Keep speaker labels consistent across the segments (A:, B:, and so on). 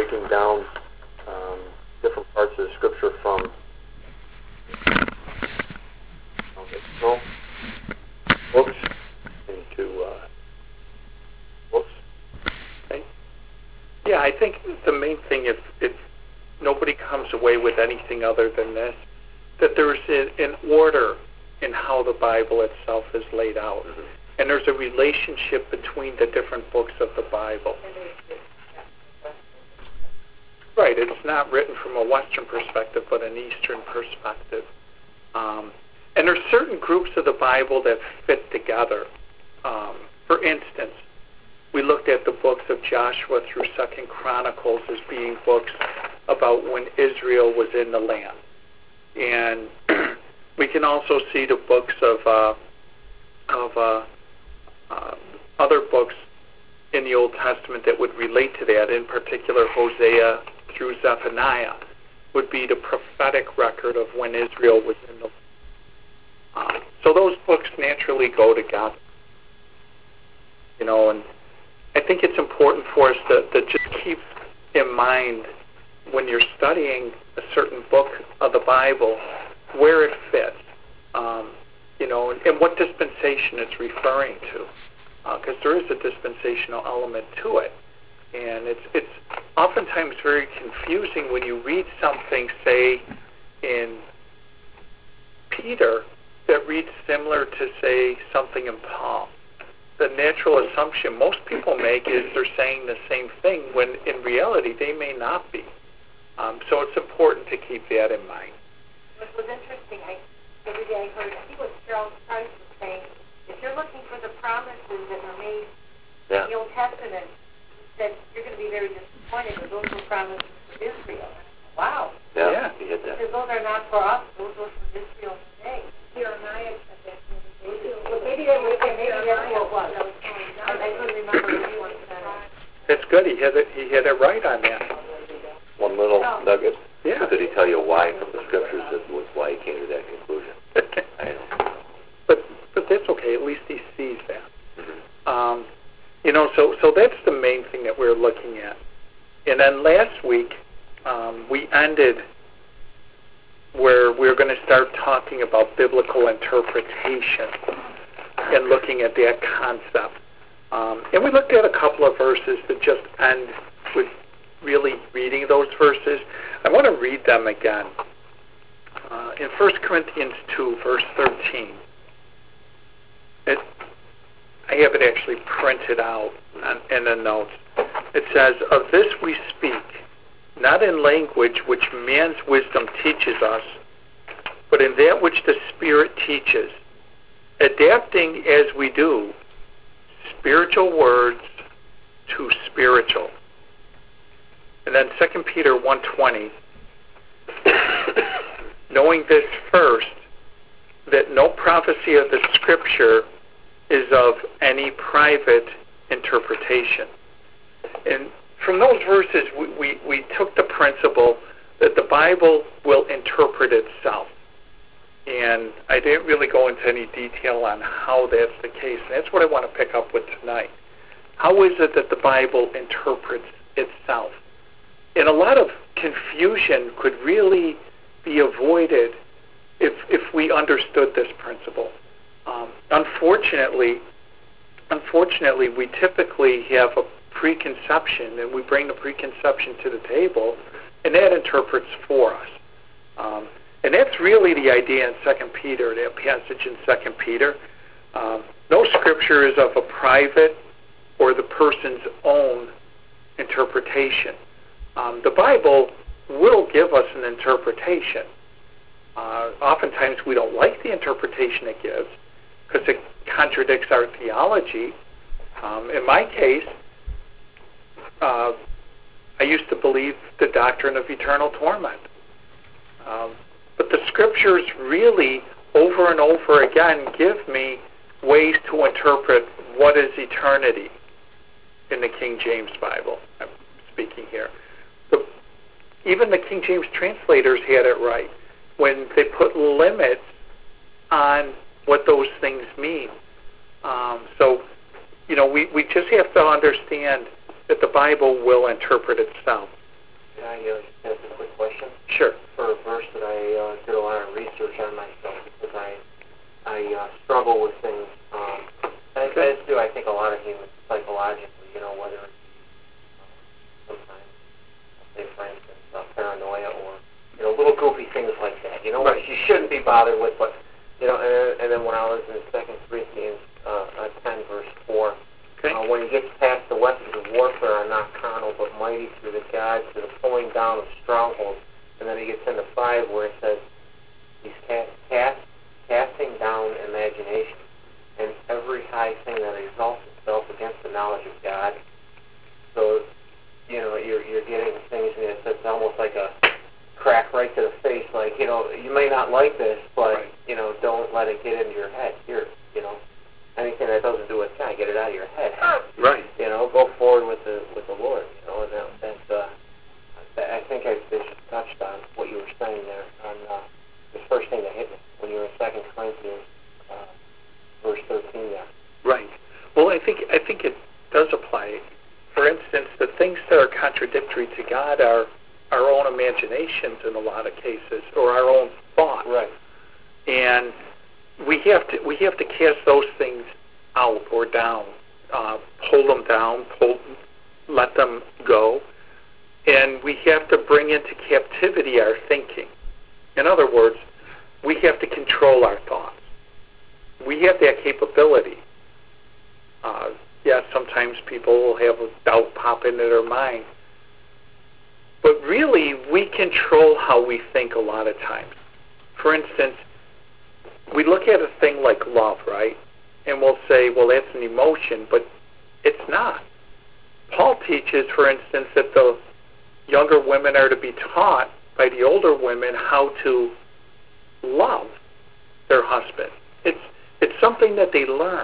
A: breaking down different parts of the Scripture from original books into books. Okay.
B: Yeah, I think the main thing, if nobody comes away with anything other than this, that there's an order in how the Bible itself is laid out.
A: Mm-hmm.
B: And there's a relationship between the different books of the Bible. Right, it's not written from a Western perspective, but an Eastern perspective. And there's certain groups of the Bible that fit together. For instance, we looked at the books of Joshua through 2 Chronicles as being books about when Israel was in the land. And we can also see the books of other books in the Old Testament that would relate to that. In particular, Hosea through Zephaniah would be the prophetic record of when Israel was in the land. So those books naturally go together. You know, and I think it's important for us to just keep in mind when you're studying a certain book of the Bible where it fits, you know, and what dispensation it's referring to, because there is a dispensational element to it, and it's oftentimes very confusing when you read something, say, in Peter that reads similar to, say, something in Paul. The natural assumption most people make is they're saying the same thing when in reality they may not be. So it's important to keep that in mind.
C: What was interesting, the other day I heard, I think it was Charles Price was saying, if you're looking for the promises that were made in the Old Testament, he said you're going to be very disappointed because those were promises for Israel. Wow.
A: Yeah, he hit that.
C: Because those are not for us, those were for Israel today. Jeremiah said that. Well, maybe that's what it was. I couldn't remember which one said it.
B: That's good. He hit it right on that.
A: One little nugget.
B: Yeah.
A: Did he tell you why from the Scriptures that was why he came to that conclusion? I don't know.
B: But that's okay. At least he sees that.
A: Mm-hmm.
B: You know, so that's the main thing that we're looking at. And then last week we ended where we're going to start talking about biblical interpretation and looking at that concept. And we looked at a couple of verses to just end with really reading those verses. I want to read them again. In 1 Corinthians 2, verse 13, I have it actually printed out in the notes. It says, "Of this we speak, not in language which man's wisdom teaches us, but in that which the Spirit teaches, adapting as we do spiritual words to spiritual." And then 2 Peter 1:20, "Knowing this first, that no prophecy of the Scripture is of any private interpretation." And from those verses, we took the principle that the Bible will interpret itself. And I didn't really go into any detail on how that's the case. And that's what I want to pick up with tonight. How is it that the Bible interprets itself? And a lot of confusion could really be avoided if we understood this principle. Unfortunately, we typically have a preconception, and we bring the preconception to the table, and that interprets for us. And that's really the idea in 2 Peter, that passage in 2 Peter. No scripture is of a private or the person's own interpretation. The Bible will give us an interpretation. Oftentimes we don't like the interpretation it gives because it contradicts our theology. In my case, I used to believe the doctrine of eternal torment. But the Scriptures really, over and over again, give me ways to interpret what is eternity in the King James Bible. I'm speaking here. Even the King James translators had it right when they put limits on what those things mean. So, you know, we just have to understand that the Bible will interpret itself.
D: Can I just ask a quick question?
B: Sure.
D: For a verse that I did a lot of research on myself because I struggle with things. As do I think a lot of humans psychologically, whether it's sometimes, say for instance, paranoia or, little goofy things like that,
B: right.
D: Which you shouldn't be bothered with, but, and then when I was in 2 Corinthians 10, verse 4, when he gets past the weapons of warfare are not carnal, but mighty through the God, to the pulling down of strongholds, and then he gets into 5 where it says, he's casting down imagination and every high thing that exalts itself against the knowledge of God. So, you're getting things, and it's almost like a crack right to the face, like, you may not like this, but,
B: right.
D: Don't let it get into your head. Here, anything that doesn't do with God, get it out of your head.
B: Right.
D: Go forward with the Lord, and that's, I think I just touched on what you were saying there on the first thing that hit me when you were in 2 Corinthians, verse 13 there.
B: Right. Well, I think it does apply. For instance, the things that are contradictory to God are our own imaginations in a lot of cases, or our own thoughts.
D: Right.
B: And we have to cast those things out or down, pull them down, let them go, and we have to bring into captivity our thinking. In other words, we have to control our thoughts. We have that capability. Yes, sometimes people will have a doubt pop into their mind. But really, we control how we think a lot of times. For instance, we look at a thing like love, right? And we'll say, well, that's an emotion, but it's not. Paul teaches, for instance, that the younger women are to be taught by the older women how to love their husband. It's something that they learn.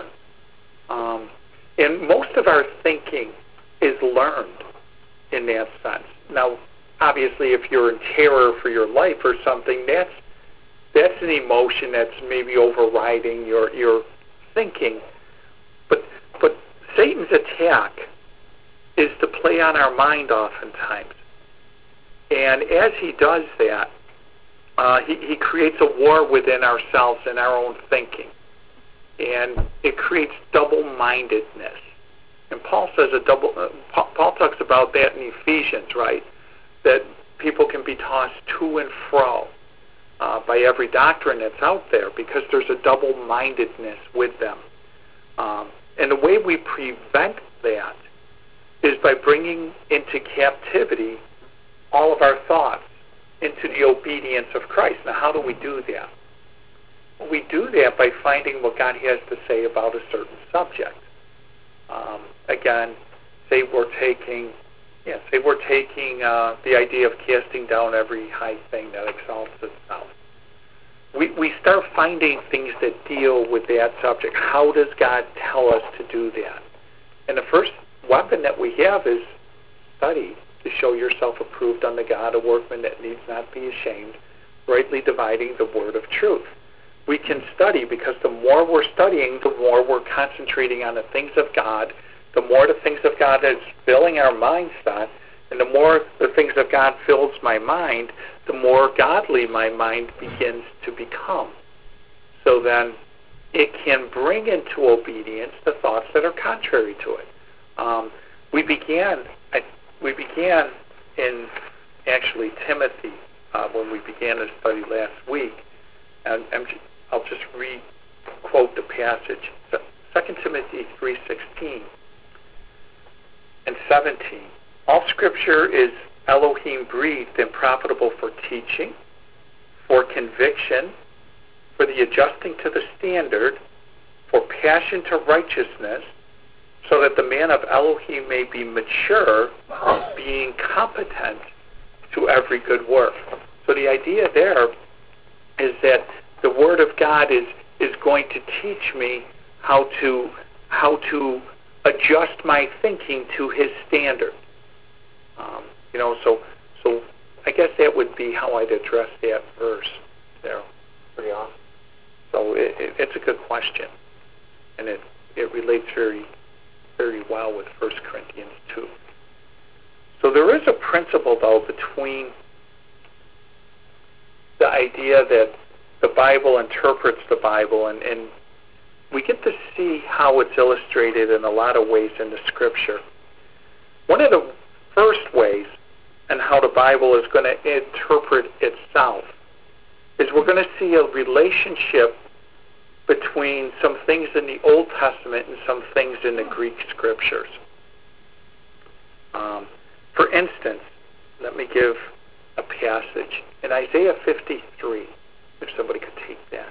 B: And most of our thinking is learned in that sense. Now, obviously, if you're in terror for your life or something, that's an emotion that's maybe overriding your thinking. But Satan's attack is to play on our mind oftentimes. And as he does that, he creates a war within ourselves and our own thinking. And it creates double-mindedness. And Paul says Paul talks about that in Ephesians, right? That people can be tossed to and fro by every doctrine that's out there because there's a double-mindedness with them. And the way we prevent that is by bringing into captivity all of our thoughts into the obedience of Christ. Now, how do we do that? We do that by finding what God has to say about a certain subject. Again, say we're taking the idea of casting down every high thing that exalts itself. We start finding things that deal with that subject. How does God tell us to do that? And the first weapon that we have is study, to show yourself approved unto God, a workman that needs not be ashamed, rightly dividing the word of truth. We can study because the more we're studying, the more we're concentrating on the things of God, the more the things of God is filling our mindset, and the more the things of God fills my mind, the more godly my mind begins to become. So then it can bring into obedience the thoughts that are contrary to it. We began in actually Timothy when we began the study last week, and I'll just re-quote the passage. 2 Timothy 3:16 and 17. All Scripture is Elohim-breathed and profitable for teaching, for conviction, for the adjusting to the standard, for passion to righteousness, so that the man of Elohim may be mature, being competent to every good work. So the idea there is that the Word of God is going to teach me how to adjust my thinking to His standard. So I guess that would be how I'd address that verse there.
D: Pretty awesome.
B: So it's a good question, and it relates very, very well with 1 Corinthians 2. So there is a principle, though, between the idea that the Bible interprets the Bible, and we get to see how it's illustrated in a lot of ways in the Scripture. One of the first ways and how the Bible is going to interpret itself is we're going to see a relationship between some things in the Old Testament and some things in the Greek Scriptures. For instance, let me give a passage in Isaiah 53, if somebody could take that.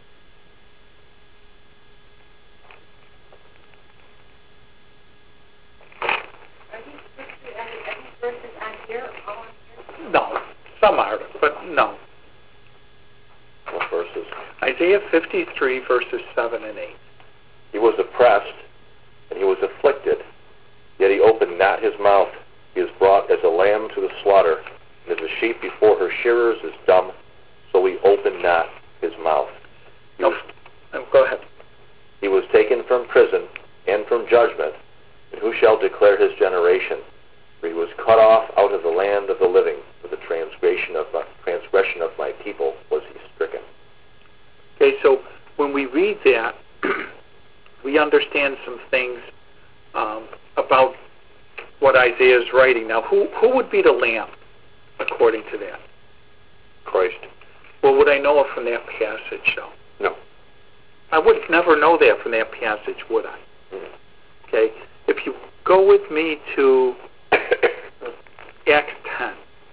C: Are these verses on here?
B: No, some are, but no.
A: What verses?
B: Isaiah 53, verses 7 and 8.
A: He was oppressed, and he was afflicted, yet he opened not his mouth. He is brought as a lamb to the slaughter, and as a sheep before her shearers is dumb, so he opened not his mouth.
B: Go ahead.
A: He was taken from prison and from judgment, and who shall declare his generation? For he was cut off out of the land of the living. For the transgression of my people was he stricken.
B: Okay, so when we read that, we understand some things about what Isaiah is writing. Now, who would be the lamb, according to that?
A: Christ.
B: Well, would I know it from that passage, though?
A: No.
B: I would never know that from that passage, would I?
A: Mm-hmm.
B: Okay, if you go with me to Acts 10.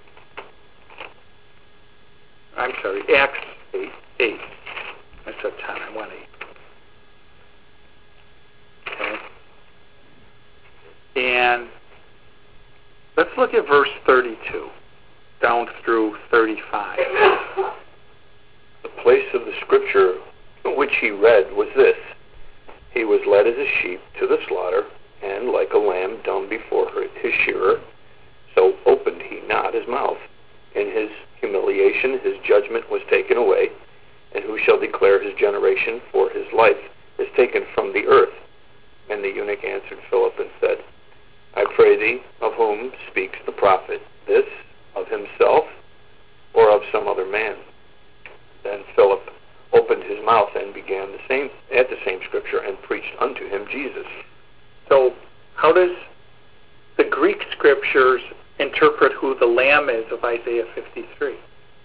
B: I'm sorry, Acts 8. I said 10, I want 8. Okay. And let's look at verse 32 down through 35.
E: The place of the scripture which he read was this: He was led as a sheep to the slaughter, and like a lamb dumb before his shearer, so opened he not his mouth. In his humiliation his judgment was taken away, and who shall declare his generation? For his life is taken from the earth. And the eunuch answered Philip and said, I pray thee, of whom speaks the prophet? This, of himself, or of some other man? Then Philip opened his mouth and began at the same scripture and preached unto him Jesus.
B: So how does the Greek Scriptures interpret who the Lamb is of Isaiah 53?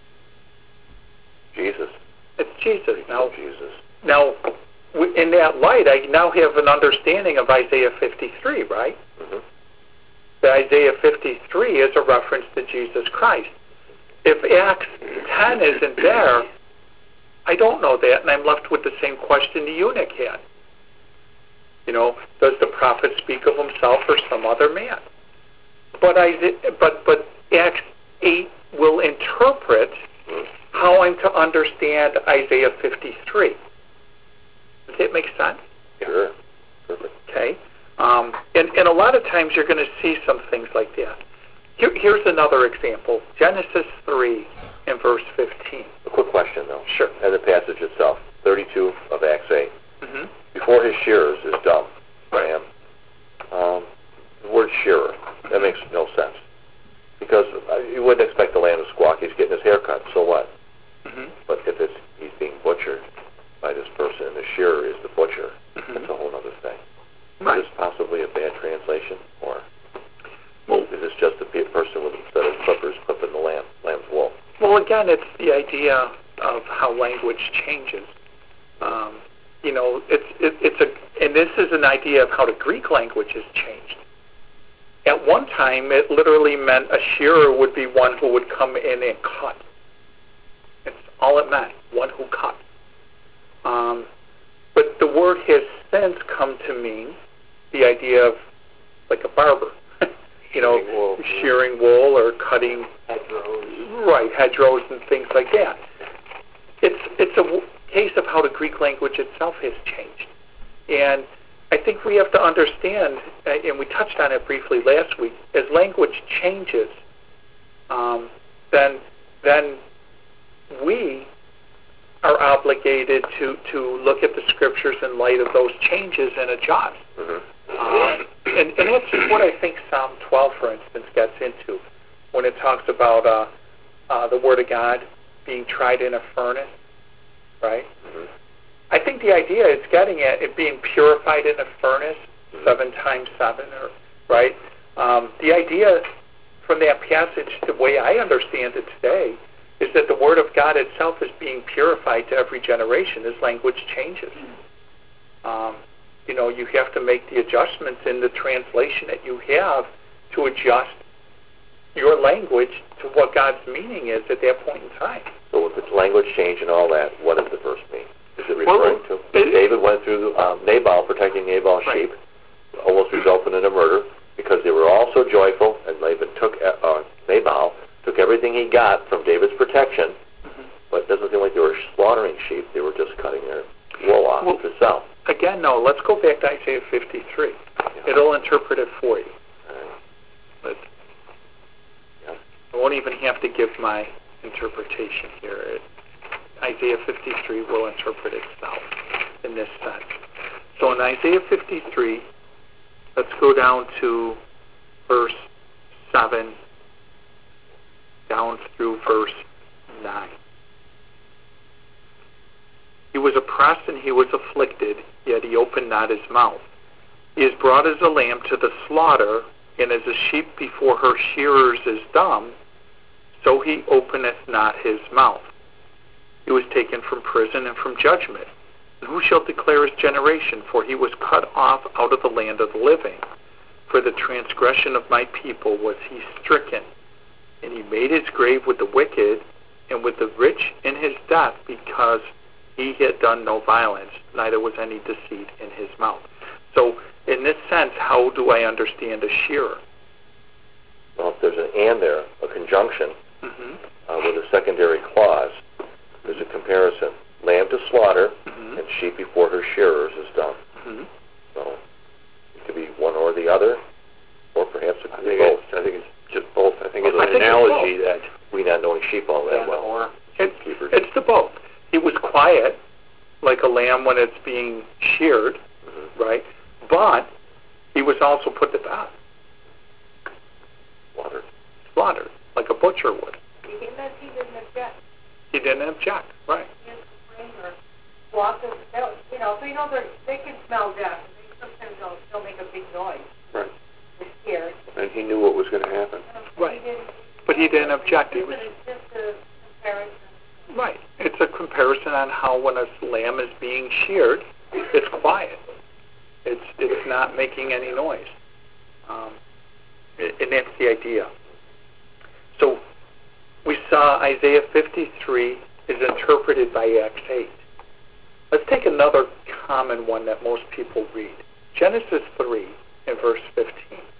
A: Jesus.
B: It's Jesus. Now,
A: Jesus.
B: Now, in that light, I now have an understanding of Isaiah 53, right?
A: Mm-hmm.
B: That Isaiah 53 is a reference to Jesus Christ. If Acts 10 isn't there, I don't know that, and I'm left with the same question the eunuch had. You know, does the prophet speak of himself or some other man? But Acts 8 will interpret how I'm to understand Isaiah 53. Does that make sense?
A: Sure. Perfect.
B: Okay. And a lot of times you're going to see some things like that. Here's another example. Genesis 3 and verse 15.
A: A quick question, though.
B: Sure.
A: And the passage itself, 32 of Acts 8.
B: Mm-hmm.
A: Before his shearers is dumb, lamb. The word shearer, that makes no sense. Because you wouldn't expect the lamb to squawk. He's getting his hair cut, so what?
B: Mm-hmm.
A: But if he's being butchered by this person, and the shearer is the butcher,
B: Mm-hmm.
A: that's a whole other thing.
B: Right.
A: Is this possibly a bad translation? Or
B: Well,
A: is this just a person with a set of clippers clipping the lamb's wool?
B: Well, again, it's the idea of how language changes. You know, and this is an idea of how the Greek language has changed. At one time, it literally meant a shearer would be one who would come in and cut. That's all it meant, one who cut. But the word has since come to mean the idea of like a barber. You know, shearing wool or cutting hedgerows. Right, hedgerows and things like that. It's a case of how the Greek language itself has changed. And I think we have to understand, and we touched on it briefly last week, as language changes, then we are obligated to look at the Scriptures in light of those changes and adjust.
A: Mm-hmm.
B: And that's what I think Psalm 12, for instance, gets into when it talks about the Word of God being tried in a furnace, right?
A: Mm-hmm.
B: I think the idea is getting at it being purified in a furnace, 7 times 7, right? The idea from that passage, the way I understand it today, is that the Word of God itself is being purified to every generation as language changes. You have to make the adjustments in the translation that you have to adjust your language to what God's meaning is at that point in time.
A: So with the language change and all that, what does the verse mean? Is it referring to David went through Nabal, protecting Nabal's sheep, almost resulted in a murder because they were all so joyful, and Nabal took everything he got from David's protection, but it doesn't seem like they were slaughtering sheep. They were just cutting their wool off to sell.
B: Again, no, let's go back to Isaiah 53. Yeah. It'll interpret it for you. Right. I won't even have to give my interpretation here. Isaiah 53 will interpret itself in this sense. So in Isaiah 53, let's go down to verse 7 down through verse 9. He was oppressed and he was afflicted, yet he opened not his mouth. He is brought as a lamb to the slaughter, and as a sheep before her shearers is dumb, so he openeth not his mouth. He was taken from prison and from judgment. And who shall declare his generation? For he was cut off out of the land of the living. For the transgression of my people was he stricken. And he made his grave with the wicked, and with the rich in his death, because he had done no violence, neither was any deceit in his mouth. So, in this sense, how do I understand a shearer?
A: Well, if there's an and there, a conjunction, with a secondary clause, there's a comparison. Lamb to slaughter, and sheep before her shearers is dumb. So, it could be one or the other, or perhaps it could be both.
E: I think it's just both. I think it's an analogy that
A: we not knowing sheep all that well.
D: Or
B: it's the both. He was quiet, like a lamb when it's being sheared, right? But he was also put to death. Slaughtered, like a butcher would.
C: He didn't object.
B: He didn't object, right.
C: He didn't complain or walk them, so they can smell death. Sometimes they'll make a big noise.
E: Right.
C: They're scared.
E: And he knew what was going to happen.
B: Right. But he didn't object. He was
C: just a comparison.
B: Right. It's a comparison on how when a lamb is being sheared, it's quiet. It's not making any noise. And that's the idea. So we saw Isaiah 53 is interpreted by Acts 8. Let's take another common one that most people read. Genesis 3 and verse 15.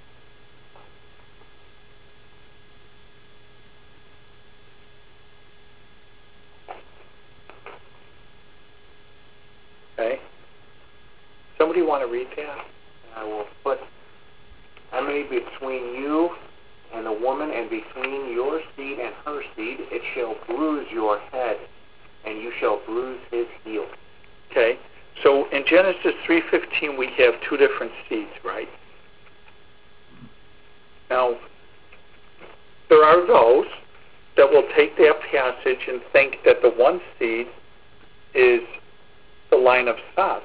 B: Okay. Somebody want to read that?
D: I will put enmity between you and the woman, and between your seed and her seed. It shall bruise your head, and you shall bruise his heel.
B: Okay. So in Genesis 3:15, we have two different seeds, right? Now, there are those that will take that passage and think that the one seed is the line of Seth,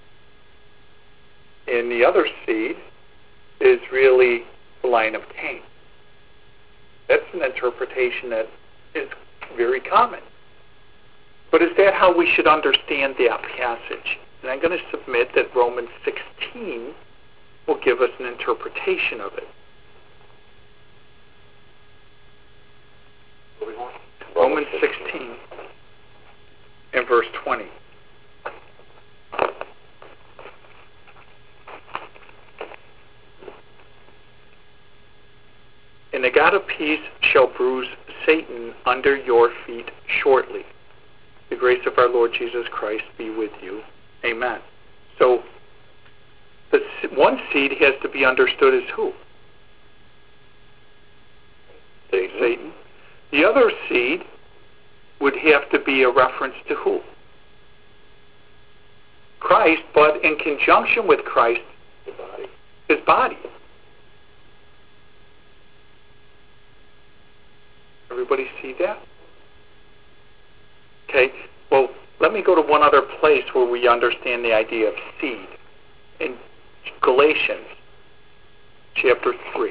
B: and the other seed is really the line of Cain. That's an interpretation that is very common. But is that how we should understand that passage? And I'm going to submit that Romans 16 will give us an interpretation of it. Romans 16 and verse 20. And the God of peace shall bruise Satan under your feet shortly. The grace of our Lord Jesus Christ be with you. Amen. So, the one seed has to be understood as who? Satan. The other seed would have to be a reference to who? Christ, but in conjunction with Christ, his body. Everybody see that? Okay, well, let me go to one other place where we understand the idea of seed. In Galatians chapter 3.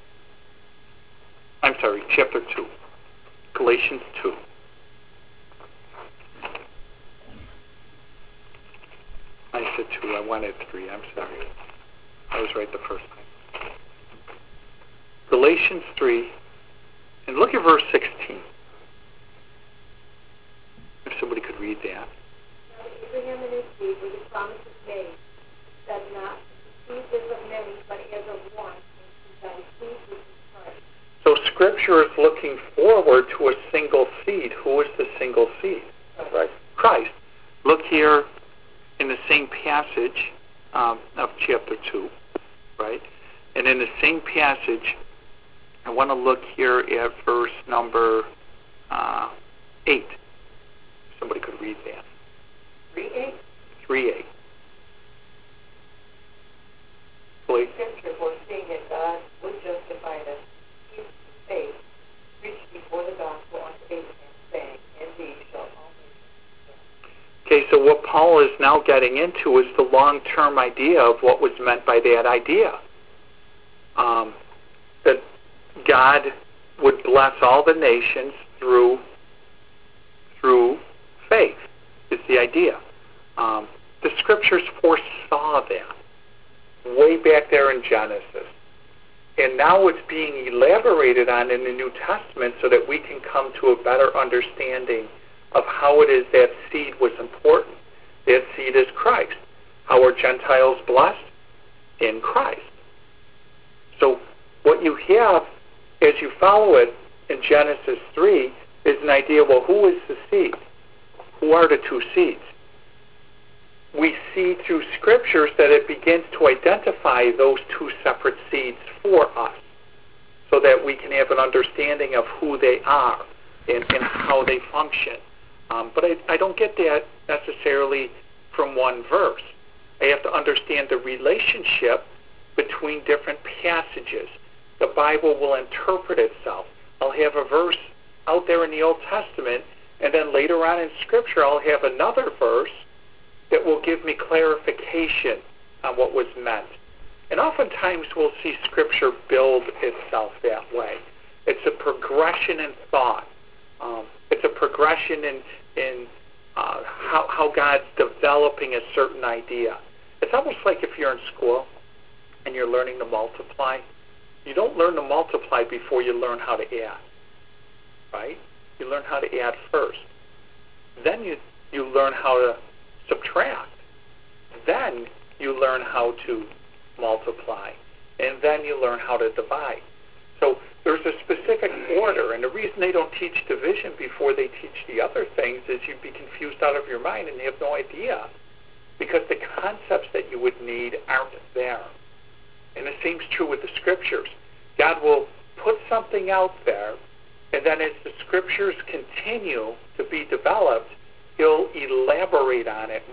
B: I'm sorry, chapter 2. Galatians 2. I said 2, I wanted 3, I'm sorry. I was right the first time. Galatians 3, and look at verse 16. If somebody could read that.
C: Now Abraham and his seed were the promises made, said not, the seed is of many, but as of one, and thy seed which is Christ.
B: So Scripture is looking forward to a single seed. Who is the single seed?
A: Right.
B: Christ. Look here in the same passage of chapter 2, right? And in the same passage, I want to look here at verse number 8. Somebody could read that.
C: 3:8.
B: 3:8. Please.
C: Scripture foreseeing that God would justify us through faith, preached before the gospel unto Abraham, saying, in thee shall all nations.
B: Okay, so what Paul is now getting into is the long-term idea of what was meant by that idea. That God would bless all the nations through faith, is the idea. The Scriptures foresaw that way back there in Genesis. And now it's being elaborated on in the New Testament so that we can come to a better understanding of how it is that seed was important. That seed is Christ. How are Gentiles blessed? In Christ. So what you have as you follow it in Genesis 3 is an idea, well, who is the seed? Who are the two seeds? We see through Scriptures that it begins to identify those two separate seeds for us so that we can have an understanding of who they are and how they function. But I don't get that necessarily from one verse. I have to understand the relationship between different passages. The Bible will interpret itself. I'll have a verse out there in the Old Testament, and then later on in Scripture I'll have another verse that will give me clarification on what was meant. And oftentimes we'll see Scripture build itself that way. It's a progression in thought. It's a progression in how God's developing a certain idea. It's almost like if you're in school and you're learning to multiply. You don't learn to multiply before you learn how to add, right? You learn how to add first. Then you learn how to subtract. Then you learn how to multiply. And then you learn how to divide. So there's a specific order, and the reason they don't teach division before they teach the other things is you'd be confused out of your mind and you have no idea, because the concepts that you would need aren't there. And the same is true with the Scriptures. God will put something out there, and then as the Scriptures continue to be developed, He'll elaborate on it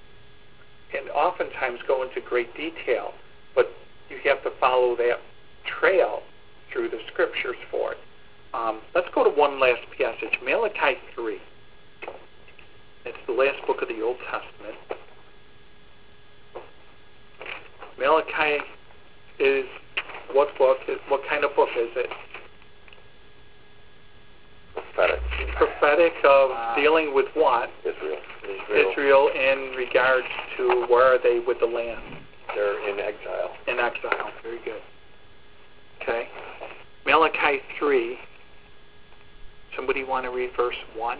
B: and oftentimes go into great detail. But you have to follow that trail through the Scriptures for it. Let's go to one last passage, Malachi 3. It's the last book of the Old Testament. Malachi is what book? What kind of book is it?
A: Prophetic.
B: Prophetic of dealing with what?
A: Israel.
B: Israel in regards to where are they with the land?
A: They're in exile.
B: In exile. Very good. Okay. Malachi 3. Somebody want to read verse 1?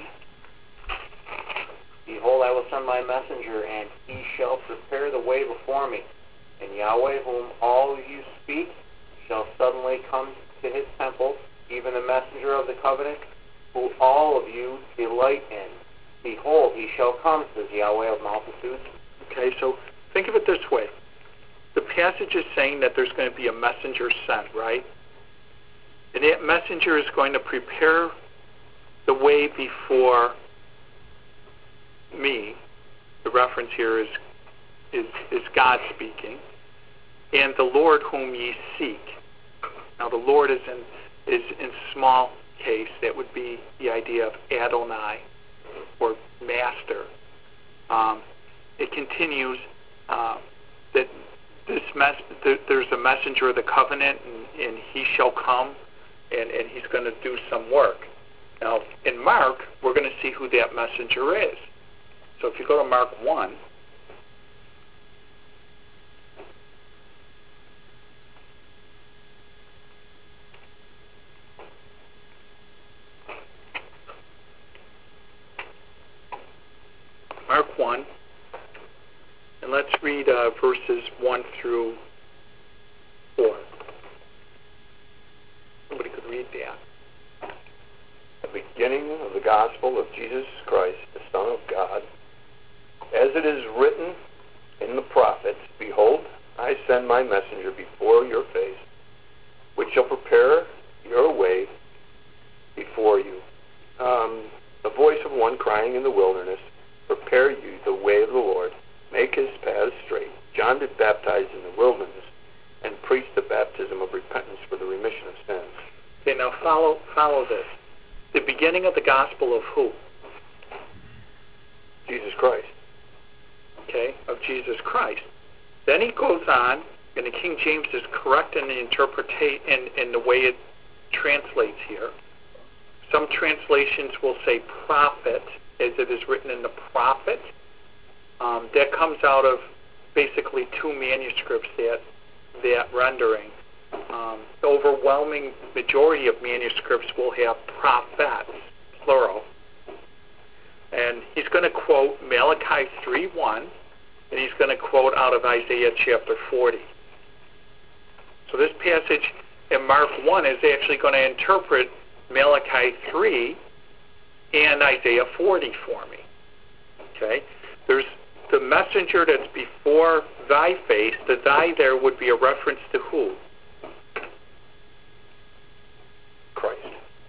D: Behold, I will send my messenger, and he shall prepare the way before me. And Yahweh, whom all you speak, shall suddenly come to his temple, even the messenger of the covenant, who all of you delight in. Behold, he shall come, says Yahweh of multitudes.
B: Okay, so think of it this way. The passage is saying that there's going to be a messenger sent, right? And that messenger is going to prepare the way before me. The reference here is God speaking. and the Lord whom ye seek. Now the Lord is in small case. That would be the idea of Adonai, or master. It continues that there's a messenger of the covenant, and he shall come, and he's going to do some work. Now, in Mark, we're going to see who that messenger is. So if you go to Mark 1, and let's read verses 1 through 4. Somebody could read that.
E: The beginning of the gospel of Jesus Christ, the Son of God. As it is written in the prophets, behold, I send my messenger before your face, which shall prepare your way before you. The voice of one crying in the wilderness, prepare you the way of the Lord, make his paths straight. John did baptize in the wilderness and preached the baptism of repentance for the remission of sins.
B: Okay, now follow this. The beginning of the gospel of who?
E: Jesus Christ.
B: Okay, of Jesus Christ. Then he goes on, and the King James is correct in the interpretation in the way it translates here. Some translations will say prophet, as it is written in the prophet. That comes out of basically two manuscripts, that rendering. The overwhelming majority of manuscripts will have prophets, plural. And he's going to quote Malachi 3:1, and he's going to quote out of Isaiah chapter 40. So this passage in Mark 1 is actually going to interpret Malachi 3 and Isaiah 40 for me. Okay? There's the messenger that's before thy face. The thy there would be a reference to who?
E: Christ.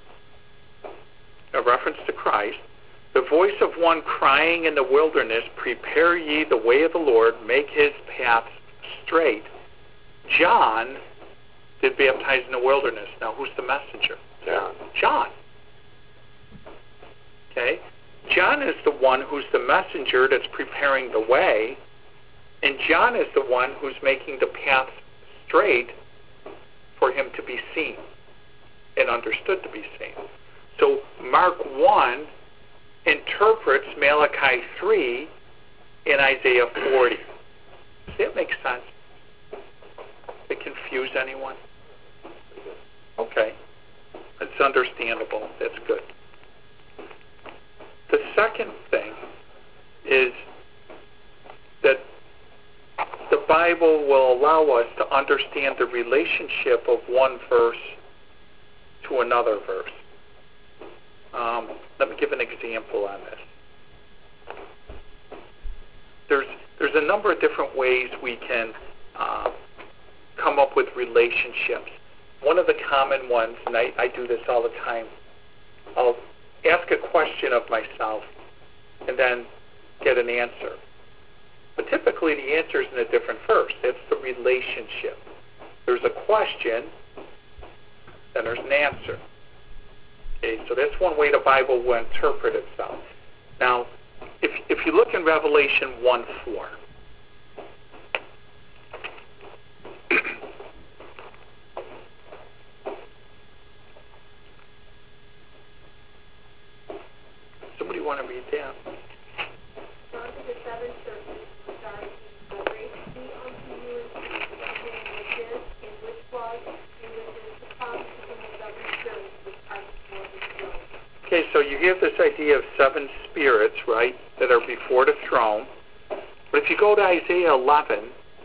B: A reference to Christ. The voice of one crying in the wilderness, prepare ye the way of the Lord, make his paths straight. John did baptize in the wilderness. Now, who's the messenger? John. Okay? John is the one who's the messenger that's preparing the way, and John is the one who's making the path straight for him to be seen and understood to be seen. So Mark 1 interprets Malachi 3 and Isaiah 40. Does that make sense? Does it confuse anyone? Okay. It's understandable. That's good. The second thing is that the Bible will allow us to understand the relationship of one verse to another verse. Let me give an example on this. There's a number of different ways we can come up with relationships. One of the common ones, and I do this all the time, I'll ask a question of myself and then get an answer. But typically the answer is in a different verse. It's the relationship. There's a question, then there's an answer. Okay, so that's one way the Bible will interpret itself. Now, if you look in Revelation 1:4, somebody want to read that?
C: John to the seven churches, the grace be unto you in peace, from him which is, and which was, and which is to come, to whom the seven spirits which are before his throne.
B: Okay, so you have this idea of seven spirits, right, that are before the throne. But if you go to Isaiah 11,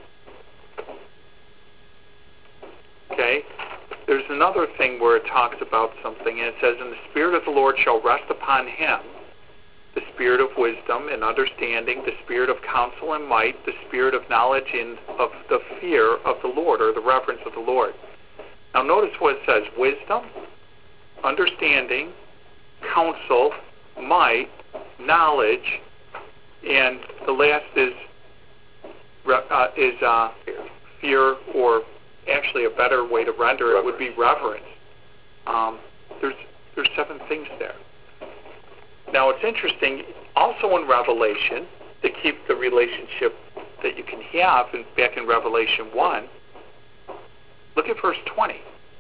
B: okay, there's another thing where it talks about something, and it says, and the Spirit of the Lord shall rest upon him, the Spirit of wisdom and understanding, the Spirit of counsel and might, the Spirit of knowledge and of the fear of the Lord, or the reverence of the Lord. Now notice what it says: wisdom, understanding, counsel, might, knowledge, and the last is fear, or actually a better way to render it would be reverence. There's 7 things there. Now it's interesting, also in Revelation, to keep the relationship that you can have, and back in Revelation 1, look at verse 20.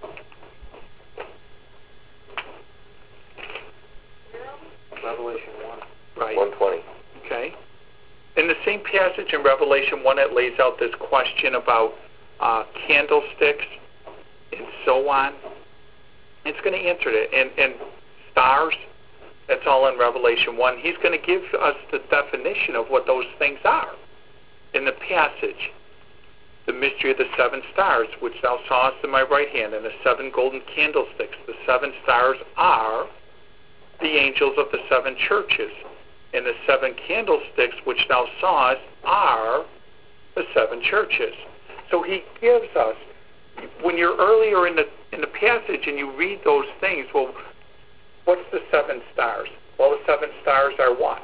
D: Revelation 1.
B: Right.
A: 120.
B: Okay. In the same passage in Revelation 1, it lays out this question about candlesticks and so on. It's going to answer it. And stars, that's all in Revelation 1. He's going to give us the definition of what those things are. In the passage, the mystery of the 7 stars, which thou sawest in my right hand, and the 7 golden candlesticks. The 7 stars are the angels of the 7 churches. And the 7 candlesticks which thou sawest are the 7 churches. So he gives us, when you're earlier in the passage and you read those things, well, what's the 7 stars? Well, the 7 stars are what?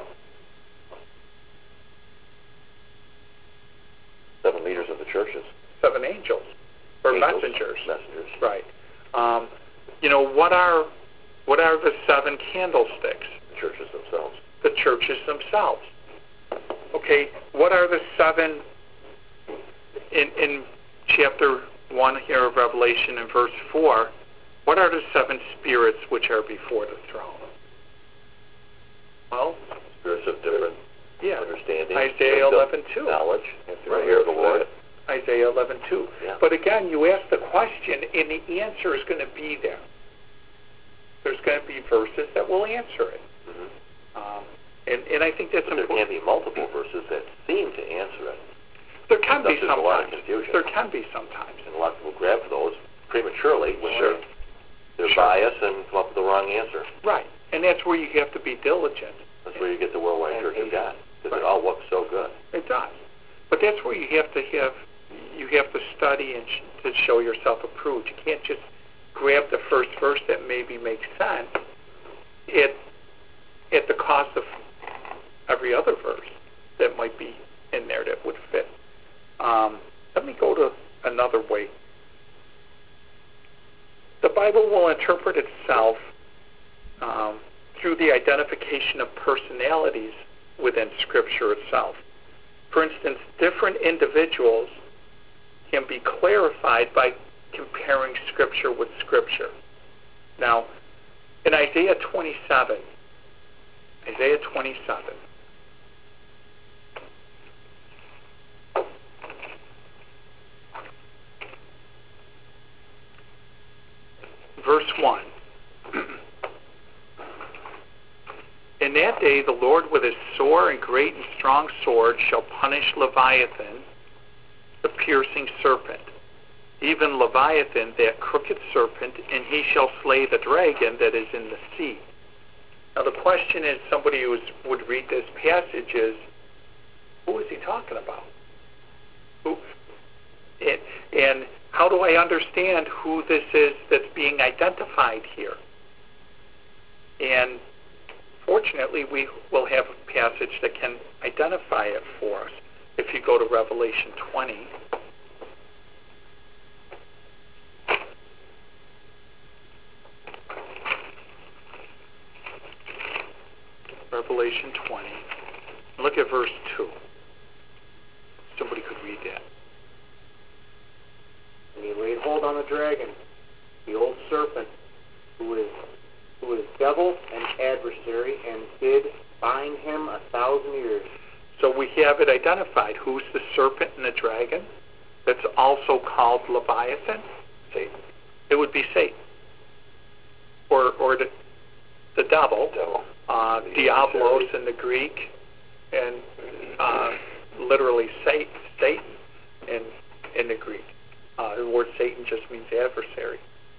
A: 7 leaders of the churches.
B: 7 angels, or messengers.
A: Messengers.
B: Right. What are the 7 candlesticks?
A: The churches themselves.
B: The churches themselves. Okay, what are the 7 in chapter 1 here of Revelation in verse 4? What are the 7 spirits which are before the throne? Well,
A: spirits of different understanding.
B: Isaiah 11:2.
A: Knowledge. Right here, the Lord.
B: Isaiah 11:2.
A: Yeah.
B: But again, you ask the question, and the answer is going to be there. There's going to be verses that will answer it.
A: Mm-hmm.
B: And I think that's important.
A: There can be multiple verses that seem to answer it.
B: There can be sometimes.
A: A lot of confusion.
B: There can be sometimes.
A: And a lot of people grab for those prematurely when they're
B: Sure.
A: biased and come up with the wrong answer.
B: Right. And that's where you have to be diligent.
A: That's where you get the Worldwide Church of God. Because
B: Right.
A: it all looks so good.
B: It does. But that's where you have to study and to show yourself approved. You can't just grab the first verse that maybe makes sense at the cost of every other verse that might be in there that would fit. Let me go to another way. The Bible will interpret itself through the identification of personalities within Scripture itself. For instance, different individuals can be clarified by comparing Scripture with Scripture. Now, in Isaiah 27, verse 1. In that day the Lord with his sore and great and strong sword shall punish Leviathan, the piercing serpent, even Leviathan, that crooked serpent, and he shall slay the dragon that is in the sea. Now the question is, somebody who would read this passage is, who is he talking about? Who? And how do I understand who this is that's being identified here? And fortunately, we will have a passage that can identify it for us. If you go to Revelation 20, Revelation 20, look at verse 2. Somebody could read that.
D: And he laid hold on the dragon, the old serpent, who is devil and adversary, and did bind him 1,000 years.
B: So we have it identified. Who's the serpent and the dragon? That's also called Leviathan? Satan. It would be Satan. Or the devil. Diablos in the Greek, and literally Satan in the Greek. The word Satan just means adversary.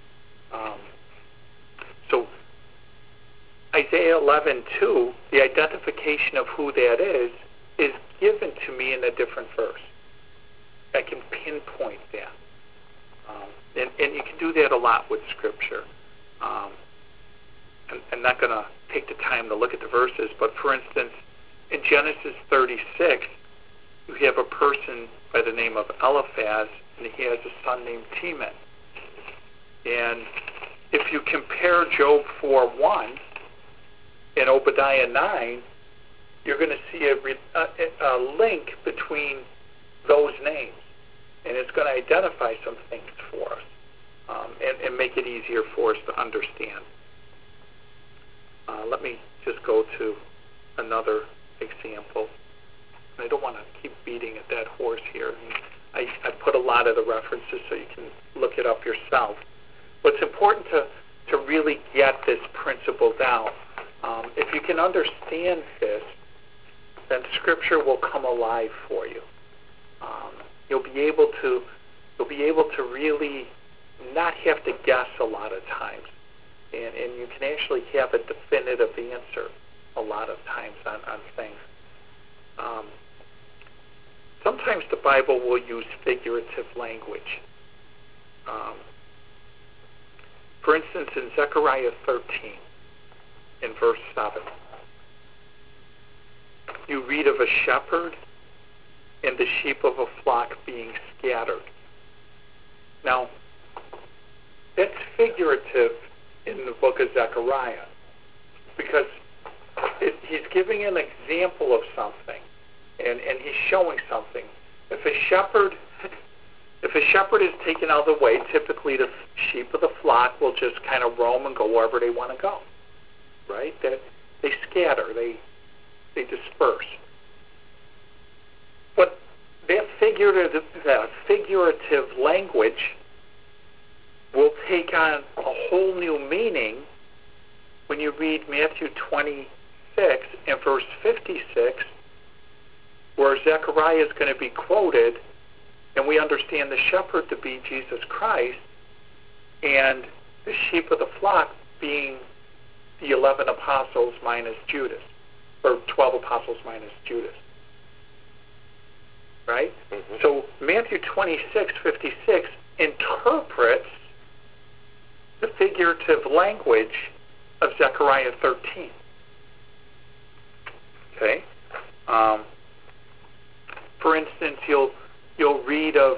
B: So Isaiah 11:2, the identification of who that is given to me in a different verse. I can pinpoint that. And you can do that a lot with Scripture. I'm not going to take the time to look at the verses, but for instance, in Genesis 36, you have a person by the name of Eliphaz, and he has a son named Teman. And if you compare Job 4:1 and Obadiah 9, you're going to see a link between those names, and it's going to identify some things for us and make it easier for us to understand. Let me just go to another example. I don't want to keep beating at that horse here. I put a lot of the references so you can look it up yourself. But it's important to really get this principle down. If you can understand this, then Scripture will come alive for you. You'll be able to really not have to guess a lot of times, and you can actually have a definitive answer a lot of times on things. Sometimes the Bible will use figurative language. For instance, in Zechariah 13, in verse 7, you read of a shepherd and the sheep of a flock being scattered. Now, that's figurative in the book of Zechariah, because he's giving an example of something, and he's showing something. If a shepherd is taken out of the way, typically the sheep of the flock will just kind of roam and go wherever they want to go, right? They scatter, they disperse. But that figurative language will take on a whole new meaning when you read Matthew 26 and verse 56, where Zechariah is going to be quoted, and we understand the shepherd to be Jesus Christ, and the sheep of the flock being the 11 apostles minus Judas, or 12 apostles minus Judas. Right? Mm-hmm. So Matthew 26:56 interprets the figurative language of Zechariah 13. Okay? For instance, you'll read of,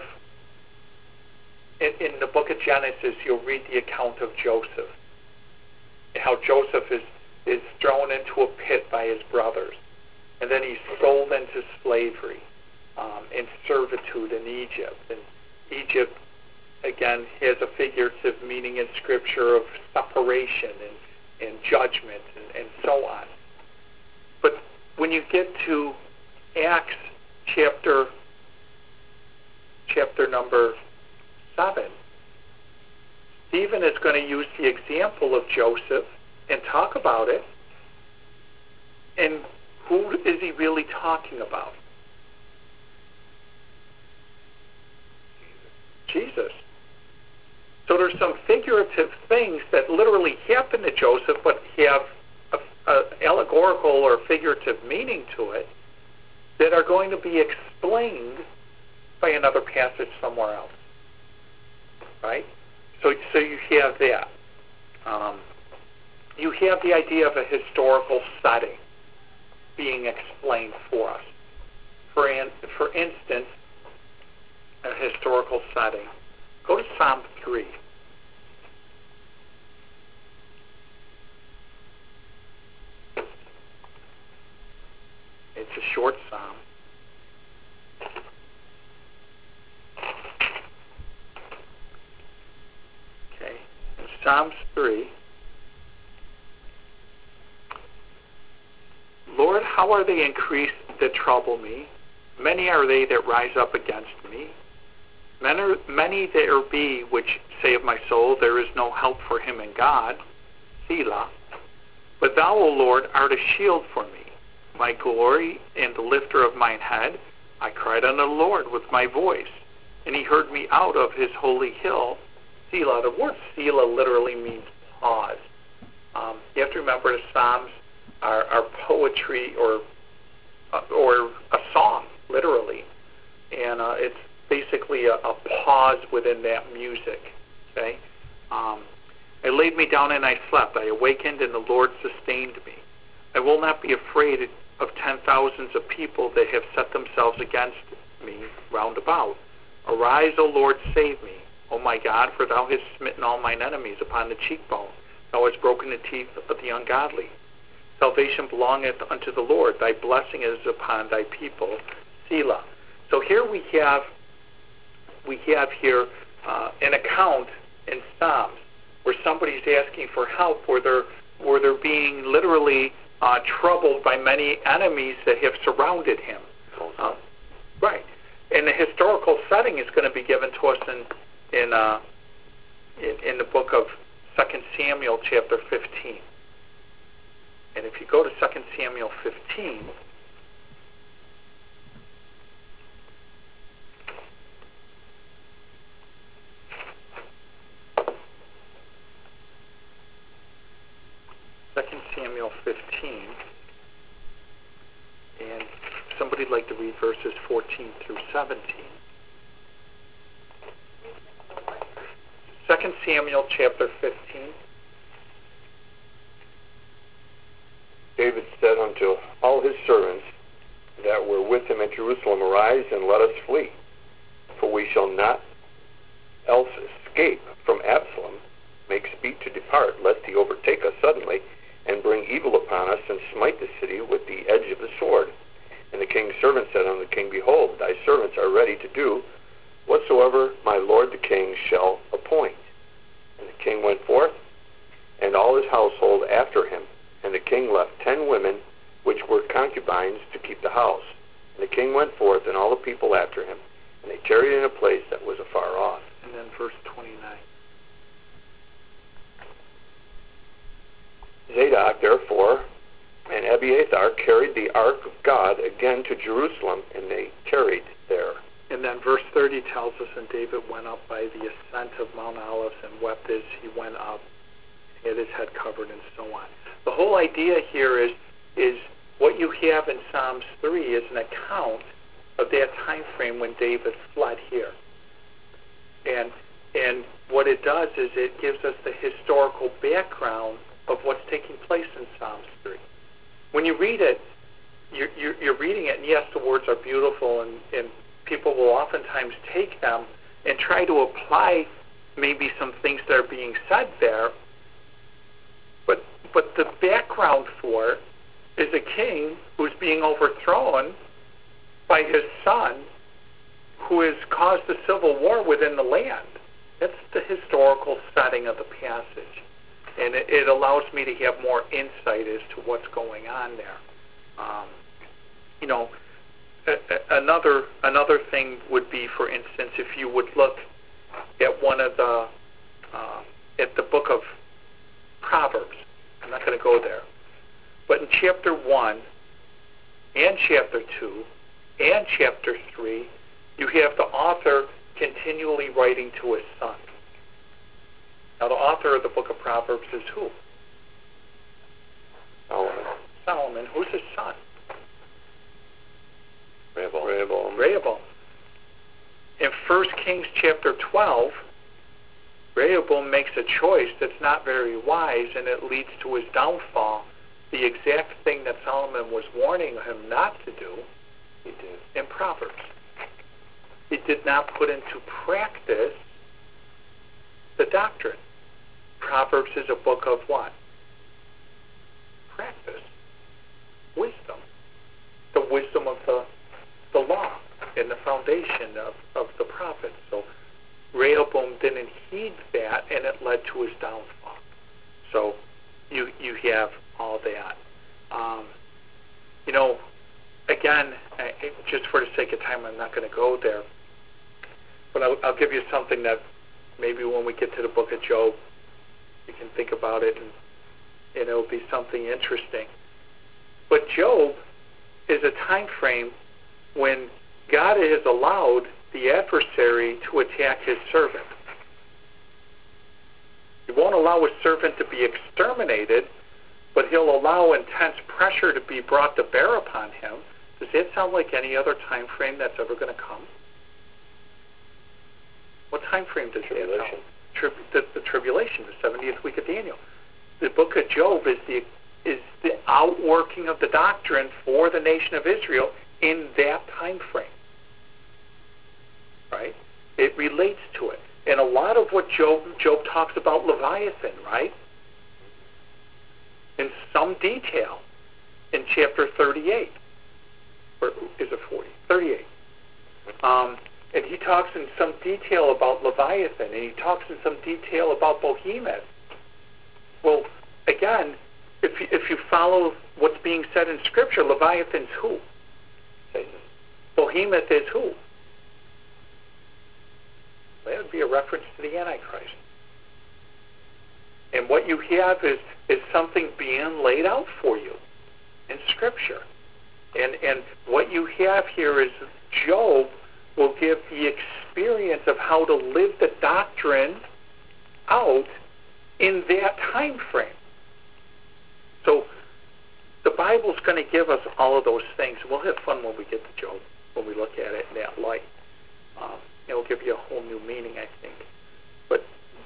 B: in the book of Genesis, you'll read the account of Joseph, and how Joseph is thrown into a pit by his brothers, and then he's sold into slavery and servitude in Egypt. And Egypt, again, has a figurative meaning in Scripture of separation and judgment and so on. But when you get to Acts chapter number 7, Stephen is going to use the example of Joseph and talk about it. And who is he really talking about? Jesus. So there's some figurative things that literally happen to Joseph, but have an allegorical or figurative meaning to it, that are going to be explained by another passage somewhere else. Right? So you have that. You have the idea of a historical setting being explained for us. For instance, a historical setting. Go to Psalm 3. It's a short psalm. Okay. In Psalms 3. Lord, how are they increased that trouble me? Many are they that rise up against me. Many there be which say of my soul, there is no help for him in God. Selah. But thou, O Lord, art a shield for me, my glory and the lifter of mine head. I cried unto the Lord with my voice, and he heard me out of his holy hill. Selah. The word Selah literally means pause. You have to remember the Psalms are poetry or a song, literally. And it's basically a pause within that music. Okay? I laid me down and I slept. I awakened and the Lord sustained me. I will not be afraid of 10,000s of people that have set themselves against me round about. Arise, O Lord, save me. O my God, for thou hast smitten all mine enemies upon the cheekbone. Thou hast broken the teeth of the ungodly. Salvation belongeth unto the Lord. Thy blessing is upon thy people. Selah. So here we have here an account in Psalms where somebody's asking for help, where they're being literally troubled by many enemies that have surrounded him. Right. And the historical setting is going to be given to us in the book of 2 Samuel chapter 15. And if you go to 2 Samuel 15, Samuel 15, and somebody'd like to read verses 14 through 17. 2 Samuel chapter 15.
E: David said unto all his servants that were with him at Jerusalem, Arise, and let us flee, for we shall not else escape from Absalom. Make speed to depart, lest he overtake us suddenly, and bring evil upon us, and smite the city with the edge of the sword. And the king's servant said unto the king, Behold, thy servants are ready to do whatsoever my lord the king shall appoint. And the king went forth, and all his household after him. And the king left 10 women, which were concubines, to keep the house. And the king went forth, and all the people after him, and they tarried in a place that was afar off.
B: And then verse 29.
E: Zadok, therefore, and Abiathar carried the ark of God again to Jerusalem, and they tarried there.
B: And then verse 30 tells us, and David went up by the ascent of Mount Olives and wept as he went up, had his head covered, and so on. The whole idea here is what you have in Psalms 3 is an account of that time frame when David fled here. And what it does is it gives us the historical background of what's taking place in Psalms 3. When you read it, you're reading it, and yes, the words are beautiful, and people will oftentimes take them and try to apply maybe some things that are being said there, but the background for it is a king who's being overthrown by his son, who has caused a civil war within the land. That's the historical setting of the passage. And it allows me to have more insight as to what's going on there. Another thing would be, for instance, if you would look at one of the at the book of Proverbs. I'm not going to go there, but in chapter 1 and chapter 2 and chapter 3, you have the author continually writing to his son. Now, the author of the book of Proverbs is who? Solomon. Who's his son? Rehoboam. In 1 Kings chapter 12, Rehoboam makes a choice that's not very wise, and it leads to his downfall. The exact thing that Solomon was warning him not to do, he did in Proverbs. He did not put into practice the doctrine. Proverbs is a book of what? Practice. Wisdom. The wisdom of the law and the foundation of the prophets. So Rehoboam didn't heed that, and it led to his downfall. So you have all that. Again, just for the sake of time, I'm not going to go there. But I'll give you something that maybe when we get to the book of Job, you can think about it, and it'll be something interesting. But Job is a time frame when God has allowed the adversary to attack his servant. He won't allow his servant to be exterminated, but he'll allow intense pressure to be brought to bear upon him. Does that sound like any other time frame that's ever going to come? What time frame does that tell? The tribulation, the 70th week of Daniel. The book of Job is the outworking of the doctrine for the nation of Israel in that time frame. Right? It relates to it. And a lot of what Job talks about Leviathan, right? In some detail in chapter 38. Or is it 40? 38. And he talks in some detail about Leviathan, and he talks in some detail about Behemoth. Well, again, if you follow what's being said in Scripture, Leviathan's who?
E: Satan.
B: Behemoth is who? That would be a reference to the Antichrist. And what you have is something being laid out for you in Scripture. And what you have here is Job will give the experience of how to live the doctrine out in that time frame. So the Bible's going to give us all of those things. We'll have fun when we get to Job, when we look at it in that light. It'll give you a whole new meaning, I think. But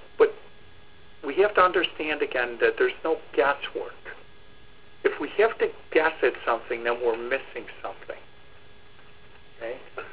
B: we have to understand, again, that there's no guesswork. If we have to guess at something, then we're missing something. Okay?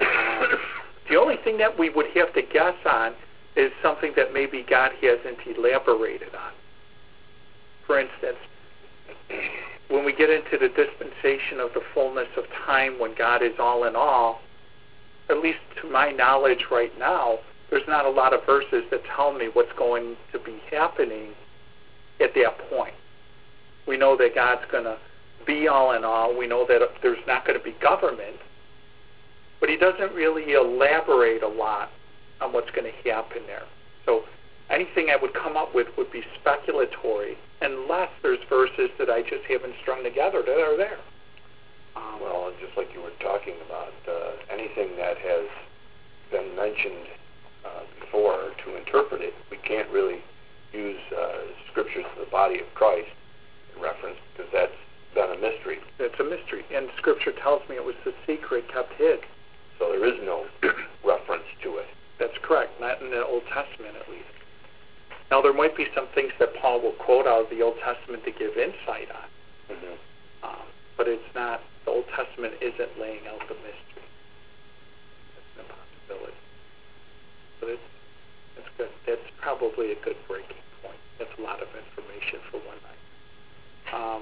B: The only thing that we would have to guess on is something that maybe God hasn't elaborated on. For instance, when we get into the dispensation of the fullness of time, when God is all in all, at least to my knowledge right now, there's not a lot of verses that tell me what's going to be happening at that point. We know that God's going to be all in all. We know that there's not going to be government. But he doesn't really elaborate a lot on what's going to happen there. So anything I would come up with would be speculatory, unless there's verses that I just haven't strung together that are there.
E: Well, just like you were talking about, anything that has been mentioned before to interpret it, we can't really use scriptures of the body of Christ in reference, because that's been a mystery.
B: It's a mystery, and Scripture tells me it was the secret kept hid.
E: So there is no reference to it.
B: That's correct, not in the Old Testament at least. Now, there might be some things that Paul will quote out of the Old Testament to give insight on.
E: Mm-hmm.
B: But it's not, the Old Testament isn't laying out the mystery. That's an impossibility. But it's good. That's probably a good breaking point. That's a lot of information for one night.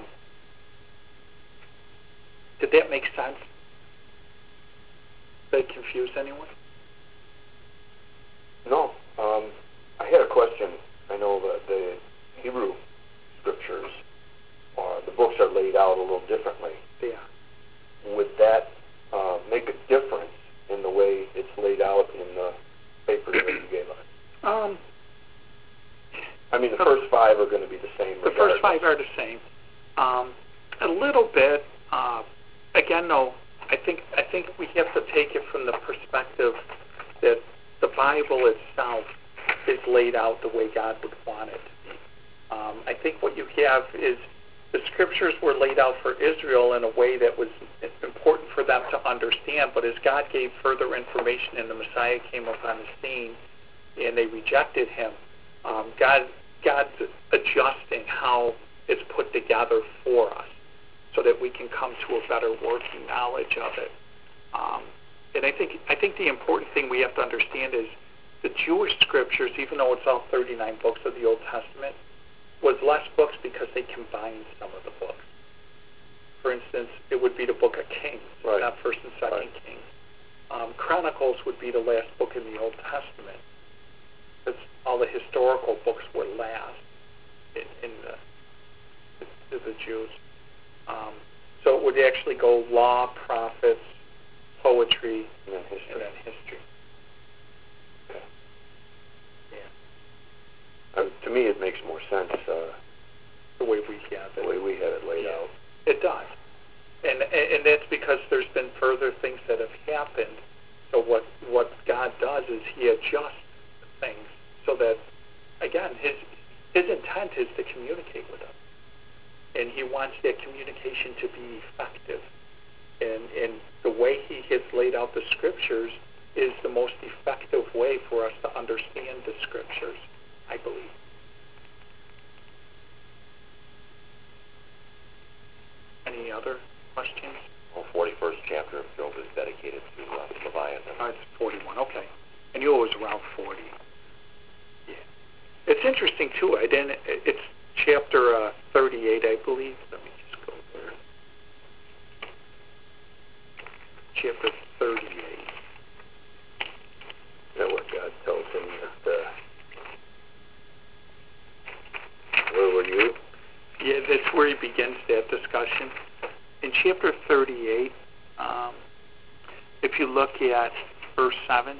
B: Did that make sense? Did it confuse anyone?
E: No. I had a question. I know that the Hebrew scriptures, the books are laid out a little differently.
B: Yeah.
E: Would that make a difference in the way it's laid out in the paper that you gave us? I mean, the first five are going to be the same.
B: The first five are the same. A little bit. Again, though, I think we have to take it from the perspective that the Bible itself is laid out the way God would want it to be. I think what you have is the scriptures were laid out for Israel in a way that was important for them to understand, but as God gave further information and the Messiah came upon the scene and they rejected him, God's adjusting how it's put together for us so that we can come to a better working knowledge of it. And I think the important thing we have to understand is the Jewish scriptures, even though it's all 39 books of the Old Testament, was less books because they combined some of the books. For instance, it would be the book of Kings,
E: right,
B: not 1st and 2nd
E: right.
B: Kings. Chronicles would be the last book in the Old Testament, because all the historical books were last in the Jews. So it would actually go law, prophets, poetry,
E: and then history.
B: And then history.
E: Okay.
B: Yeah.
E: To me, it makes more sense
B: The way we have it.
E: the way we have it laid out.
B: It does. And that's because there's been further things that have happened. So what God does is he adjusts things so that, again, his intent is to communicate with us. And he wants that communication to be effective. And the way he has laid out the scriptures is the most effective way for us to understand the scriptures, I believe. Any other questions?
A: Well, 41st chapter of Job is dedicated to Leviathan.
B: It's 41, okay. And you always around interesting too. It's chapter 38, I believe. Let me just go there. Chapter 38.
E: That what God tells him that. Where were you?
B: Yeah, that's where he begins that discussion. In chapter 38, if you look at verse 7,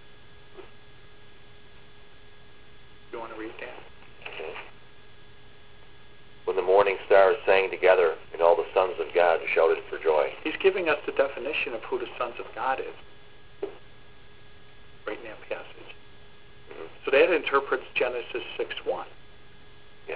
B: you want to read that?
A: Okay. When the morning stars sang together, and all the sons of God shouted for joy.
B: He's giving us the definition of who the sons of God is, right in that passage.
A: Mm-hmm.
B: So that interprets Genesis 6:1.
A: Yes.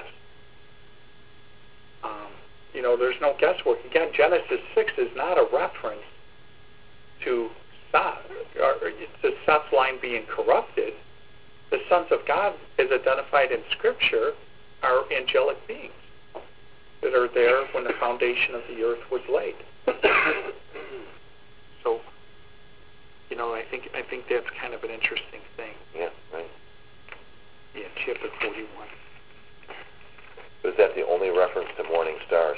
B: There's no guesswork. Again, Genesis 6 is not a reference to Seth's line being corrupted. The sons of God, as identified in Scripture, are angelic beings that are there when the foundation of the earth was laid. So, I think that's kind of an interesting thing.
A: Yeah, right.
B: Yeah, chapter 41.
A: Is that the only reference to morning stars?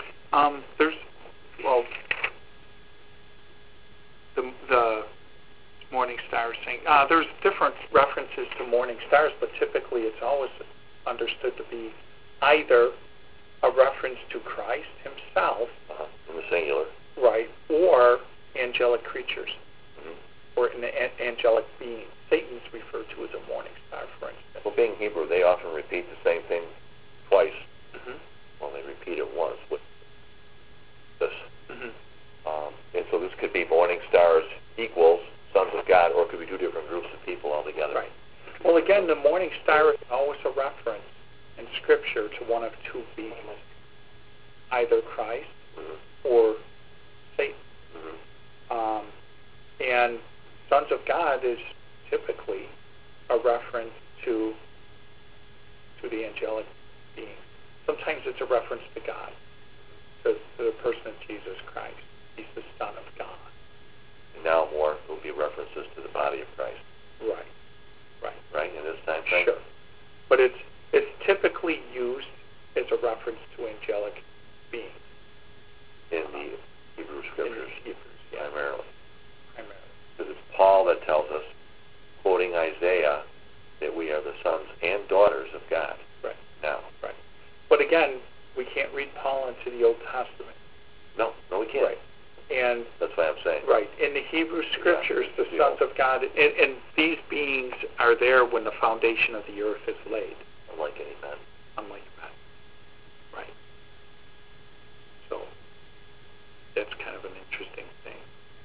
B: The morning stars thing. There's different references to morning stars, but typically it's always understood to be either a reference to Christ himself,
A: in the singular,
B: right, or angelic creatures,
A: mm-hmm.
B: or an angelic being. Satan's referred to as a morning star, for instance.
A: Well, being Hebrew, they often repeat the same thing twice.
B: Mm-hmm.
A: Well, they repeat it once with this.
B: Mm-hmm.
A: And so this could be morning stars equals sons of God, or it could be two different groups of people altogether.
B: Right. Well, again, the morning star is always a reference in Scripture to one of two beings, either Christ
A: mm-hmm.
B: or Satan.
A: Mm-hmm.
B: And sons of God is typically a reference to the angelic being. Sometimes it's a reference to God, to the person of Jesus Christ. He's the Son of God.
A: And now more will be references to the body of Christ.
B: Right.
A: Right, in this time frame?
B: Sure. But it's typically used as a reference to angelic beings.
A: In the Hebrew Scriptures, primarily.
B: Primarily.
A: Because it's Paul that tells us, quoting Isaiah, that we are the sons and daughters of God.
B: Right.
A: Now.
B: Right. But again, we can't read Paul into the Old Testament.
A: No, we can't.
B: Right. And
A: that's what I'm saying.
B: Right. In the Hebrew Scriptures, the sons of God, and these beings are there when the foundation of the earth is laid.
A: Unlike any men.
B: Right. So that's kind of an interesting thing.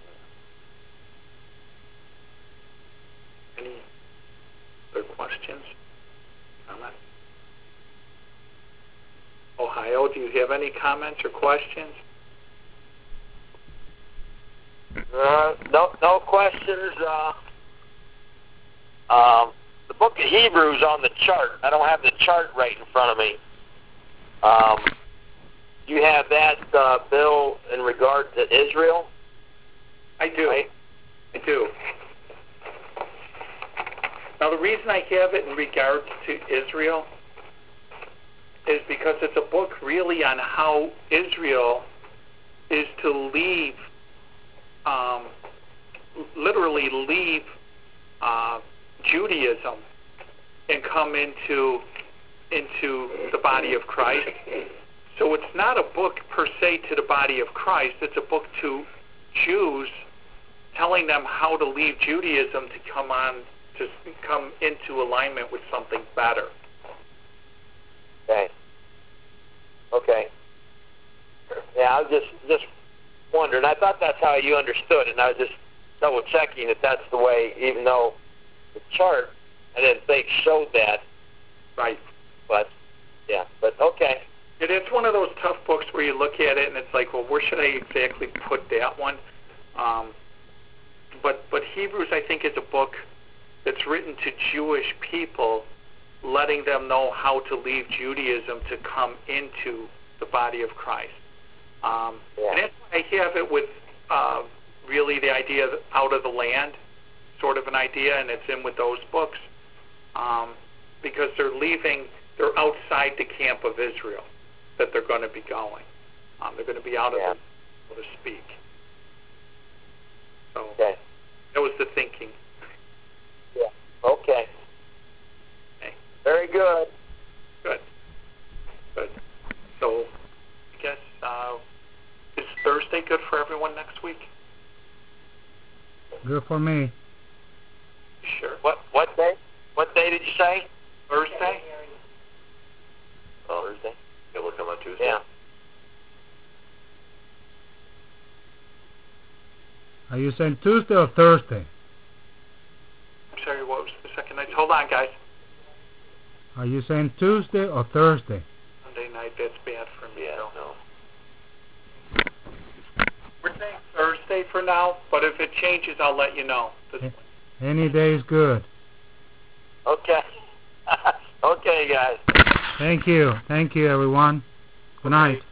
B: Any other questions? Comments? Ohio, do you have any comments or questions?
D: No questions. The book of Hebrews on the chart. I don't have the chart right in front of me. You have that, Bill, in regard to Israel?
B: I do.
D: Right?
B: I do. Now, the reason I have it in regards to Israel is because it's a book really on how Israel is to leave, literally leave Judaism and come into the body of Christ. So it's not a book per se to the body of Christ. It's a book to Jews, telling them how to leave Judaism to come into alignment with something better.
D: Okay. Yeah, I was just wondering. I thought that's how you understood it, and I was just double checking that that's the way, even though the chart I didn't think showed that.
B: Right.
D: But okay.
B: It's one of those tough books where you look at it and it's like, well, where should I exactly put that one? But Hebrews, I think, is a book that's written to Jewish people, letting them know how to leave Judaism to come into the body of Christ. And that's why I have it with really the idea of out of the land, sort of an idea, and it's in with those books. because they're outside the camp of Israel that they're going to be going. They're going to be out of it, so to speak. So that was the thinking.
F: Yeah. Okay. Very good.
B: Good. So I guess is Thursday good for everyone next week?
G: Good for me.
B: Sure.
F: What day? What day did you say?
B: Thursday?
A: Oh, Thursday? Yeah, we'll come on Tuesday.
F: Yeah.
G: Are you saying Tuesday or Thursday?
B: I'm sorry, what was the second night? Hold on, guys.
G: Are you saying Tuesday or Thursday?
B: Sunday night, that's bad for me.
A: Yeah, no.
B: We're saying Thursday for now, but if it changes, I'll let you know.
G: Any day is good.
F: Okay. Okay, guys.
G: Thank you. Thank you, everyone. Good night.